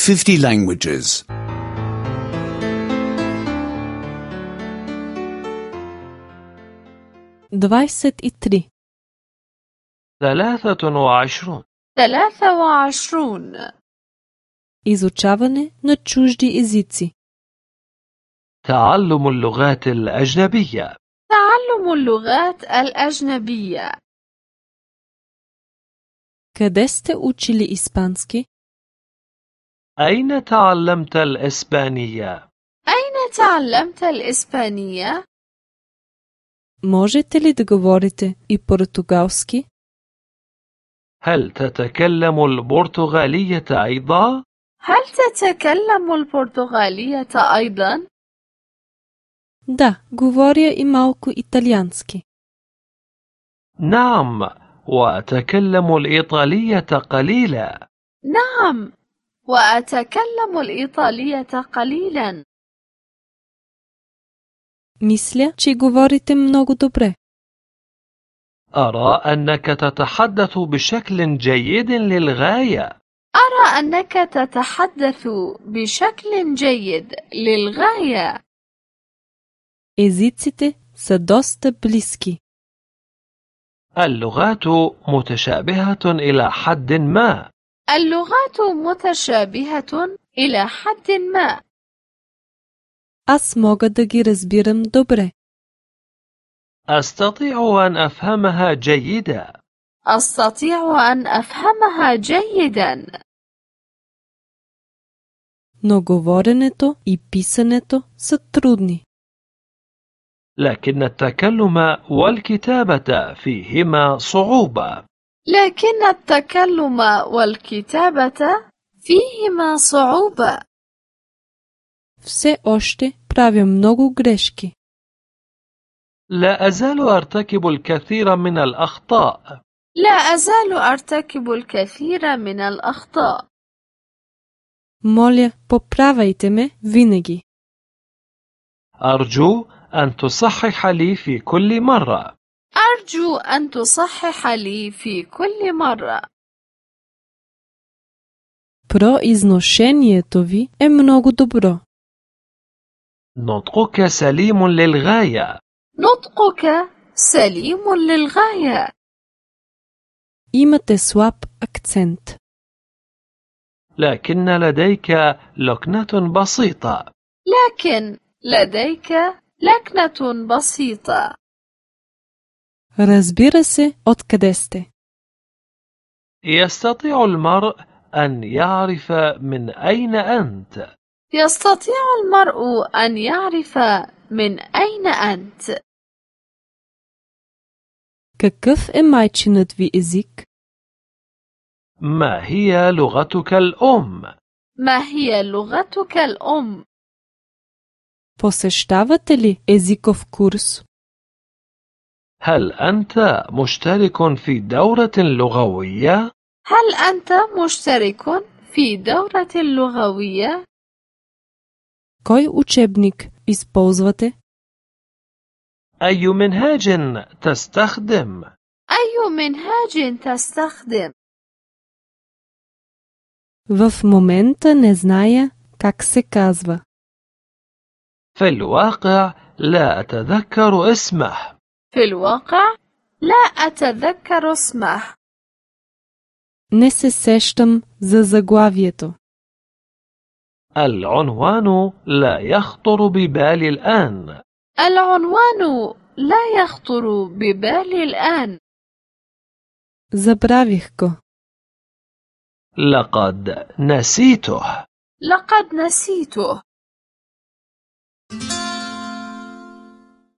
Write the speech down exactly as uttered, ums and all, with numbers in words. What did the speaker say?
fifty languages. двадесет и три. ثلاثة وعشرون. ثلاثة وعشرون. Изучаване на чужди езици. تعلم اللغات الأجنبية. تعلم اللغات الأجنبية. Къде сте учили испански? أين تعلمت الإسبانية؟ أين تعلمت الإسبانية؟ Можете ли да говорите и португалски? هل تتكلم البرتغالية أيضا؟ هل تتكلم البرتغالية أيضا؟ Да, говоря и малко италиански. نعم، وأتكلم الإيطالية قليلا. نعم، وأتكلم الإيطالية قليلا. Мисля, че говорите много добре. أرى أنك تتحدث بشكل جيد للغاية. أرى أنك تتحدث بشكل جيد للغاية. Езиците са доста близки. اللغات متشابهة إلى حد ما. اللغات متشابهة إلى حد ما. Аз мога да ги разбирам добре. أستطيع أن أفهمها جيدا. أستطيع أن أفهمها جيدا. Но говоренето и писането са трудни. لكن التكلم والكتابة فيهما صعوبة. لكن التكلم والكتابة فيهما صعوبة. Все още правя много грешки. لا أزال أرتكب الكثير من الأخطاء. لا أزال أرتكب الكثير من الأخطاء. Моля, поправяйте ме винаги. أرجو أن تصحح لي في كل مرة. أرجو أن تصحح لي في كل مرة. Произношението ви е много добро. نطقك سليم للغاية. نطقك سليم للغاية. Имате слаб акцент. لكن لديك لكنة بسيطة. لكن لديك لكنة بسيطة. Разбира се, откъде сте. يستطيع المرء أن يعرف من أين أنت. يستطيع المرء أن يعرف من أين أنت. Какъв е майчинът ви език? ما هي لغتك الأم؟ ما هي لغتك الأم؟ Посещавате ли езиков курс? هل أنت مشترك في دورة لغوية؟ هل أنت مشترك في دورة لغوية؟ Кой учебник използвате? أي منهاج تستخدم؟ أي منهاج تستخدم؟ В момента не зная как се казва. في الواقع لا أتذكر اسمه. في الواقع لا أتذكر اسمه. Не се сещам за заглавието. العنوان لا يخطر ببالي الآن. العنوان لا يخطر ببالي الآن. Забравих го. لقد نسيته. لقد نسيته.